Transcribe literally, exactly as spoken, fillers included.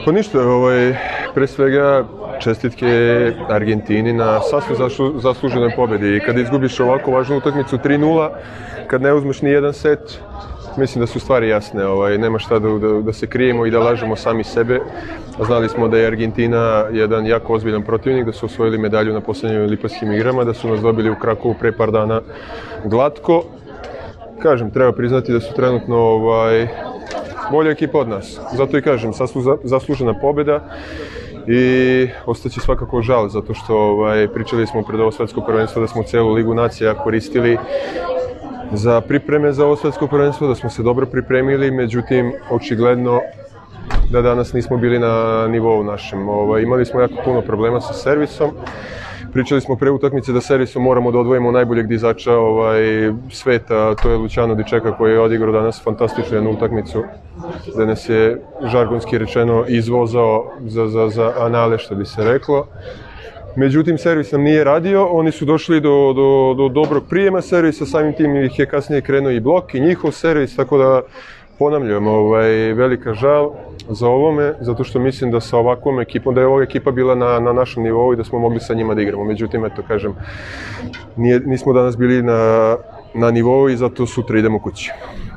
Pa ništa, ovaj, pre svega čestitke Argentini na sasvim zasluženoj pobedi. I kada izgubiš ovako važnu utakmicu tri nula, kad ne uzmeš ni jedan set, mislim da su stvari jasne. Ovaj, nema šta da, da, da se krijemo i da lažemo sami sebe. Znali smo da je Argentina jedan jako ozbiljan protivnik, da su osvojili medalju na posljednjim olimpijskim igrama, da su nas dobili u Krakovu pre par dana glatko. Kažem, treba priznati da su trenutno ovaj, bolja ekipa od nas. Zato i kažem, zaslužena pobjeda i ostaće svakako žal, zato što ovaj, pričali smo pred ovo svetsko prvenstvo da smo celu Ligu nacija koristili za pripreme za ovo svetsko prvenstvo, da smo se dobro pripremili, međutim, očigledno da danas nismo bili na nivou našem. Ovaj, imali smo jako puno problema sa servisom. Pričali smo pre utakmice da servisom moramo da odvojimo najboljeg dizača ovaj, sveta, to je Luciano Di Čeka koji je odigrao danas fantastičnu jednu utakmicu, da nas je žargonski rečeno izvozao za, za, za anale, što bi se reklo. Međutim, servis nam nije radio, oni su došli do, do, do dobrog prijema servisa, samim tim ih je kasnije krenuo i blok i njihov servis, tako da ponavljam, ovaj, velika žal za ovome, zato što mislim da sa ovakvom ekipom, da je ova ekipa bila na, na našem nivou i da smo mogli sa njima da igramo. Međutim, eto, kažem, nije, nismo danas bili na, na nivou i zato sutra idemo kući.